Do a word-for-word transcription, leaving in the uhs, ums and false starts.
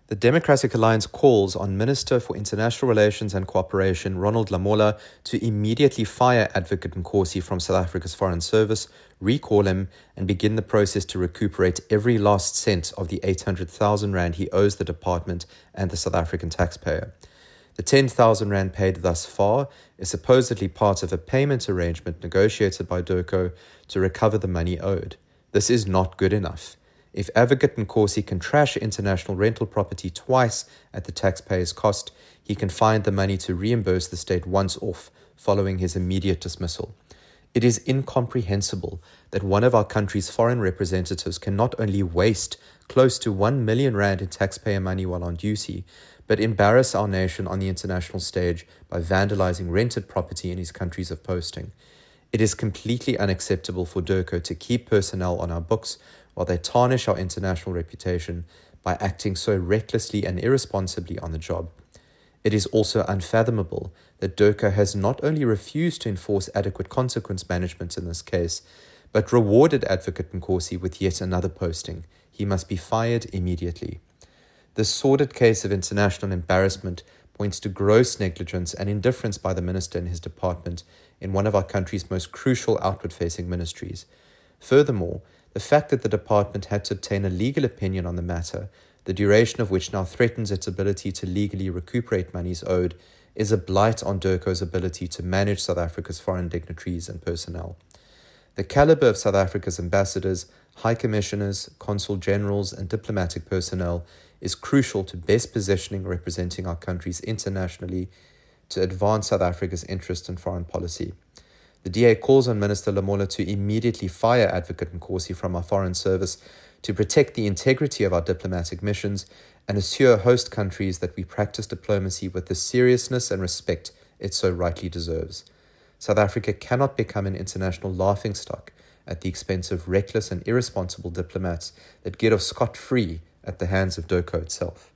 The Democratic Alliance calls on Minister for International Relations and Cooperation Ronald Lamola to immediately fire Advocate Nkosi from South Africa's Foreign Service, recall him, and begin the process to recuperate every last cent of the eight hundred thousand rand he owes the department and the South African taxpayer. The ten thousand rand paid thus far is supposedly part of a payment arrangement negotiated by DIRCO to recover the money owed. This is not good enough. If Advocate Nkosi can trash international rental property twice at the taxpayer's cost, he can find the money to reimburse the state once off, following his immediate dismissal. It is incomprehensible that one of our country's foreign representatives can not only waste close to one million rand in taxpayer money while on duty, but embarrass our nation on the international stage by vandalizing rented property in his countries of posting. It is completely unacceptable for DIRCO to keep personnel on our books while they tarnish our international reputation by acting so recklessly and irresponsibly on the job. It is also unfathomable that DIRCO has not only refused to enforce adequate consequence management in this case, but rewarded Advocate Nkosi with yet another posting. He must be fired immediately. This sordid case of international embarrassment points to gross negligence and indifference by the minister and his department in one of our country's most crucial outward-facing ministries. Furthermore, the fact that the department had to obtain a legal opinion on the matter, the duration of which now threatens its ability to legally recuperate monies owed, is a blight on DIRCO's ability to manage South Africa's foreign dignitaries and personnel. The caliber of South Africa's ambassadors, high commissioners, consul generals, and diplomatic personnel is crucial to best positioning and representing our countries internationally to advance South Africa's interest in foreign policy. The D A calls on Minister Lamola to immediately fire Advocate Nkosi from our foreign service to protect the integrity of our diplomatic missions and assure host countries that we practice diplomacy with the seriousness and respect it so rightly deserves. South Africa cannot become an international laughingstock at the expense of reckless and irresponsible diplomats that get off scot-free at the hands of DIRCO itself.